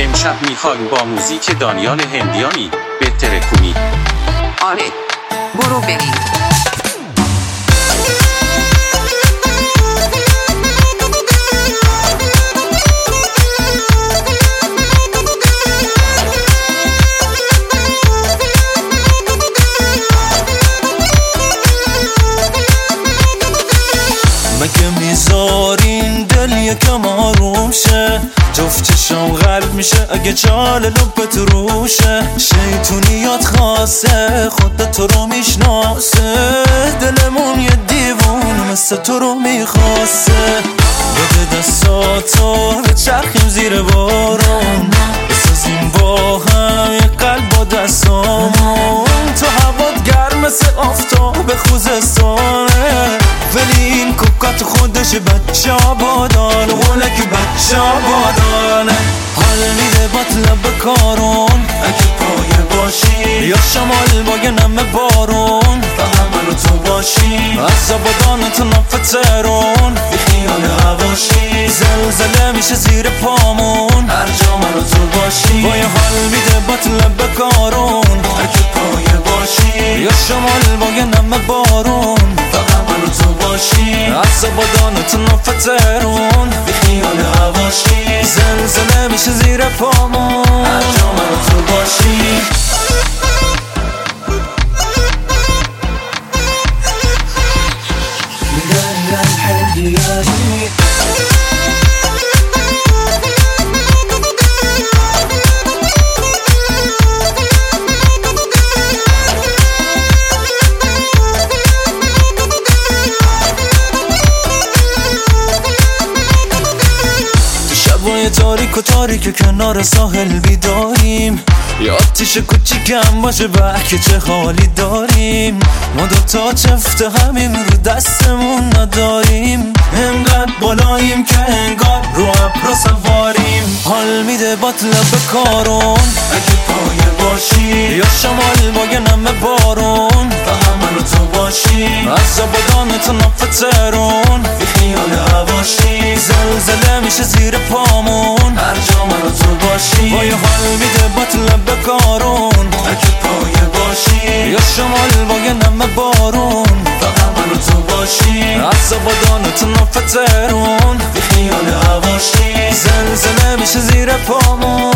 امشب میخوایم با موزیک دانیال هندیانی بهتره کنی. آره برو بریم. مگه میذارین دل یکم آروم شه؟ جفت چشم قلب میشه اگه چال لبت روشه. شیطونیات خاصه خودت تو رو میشناسه، دلمون یه دیوون مثل تو رو میخواسته. بده دستاتو بچرخیم زیر بارون، بسازیم با هم یه قلب با دستامون. تو هوات گرم مثل آفتاب خوزستانه، ولی این کوکات خودش بچه آبادانه، ولک بچه آبادانه. حال میده باطلب بکارون اگه پایه باشی، یا شمال با یه نمه بارون فقط منو تو باشی. از آبادان تا نفت ترون بی خیال هواشی، زلزله میشه زیر پامون هر جا منو تو باشی. با یه حال میده باطلب بکارون اگه پایه باشی، یا شمال با یه نمه بارون فقط منو تو باشی. از آبادان تا نفت ترون بی خیال هواشی، زلزله میشه زیر پامون هر جا منو تو باشی. شبای تاریک و تاریک کنار ساحل بیداریم، یه آتیش کوچیکم باشه که چه حالی داریم. ما دوتا چفت همیم رو دستمون نداریم، انقدر بالاییم که انگار رو ابر سواریم. حال میده باطلب بکارون اگه پایه باشی، یا شمال با یه نمه بارون فقط منو تو باشی. از آبادان تا نفت ترون بی خیال هواشی، زلزله میشه زیر پامون هر جا منو تو باشی. با یه حال میده باطلب بکارون اگه پایه باشی، یا شمال با یه نمه بارون فقط منو تو باشی. از آبادان تا نفت ترون بی خیال هواشی، زلزله میشه زیر پامون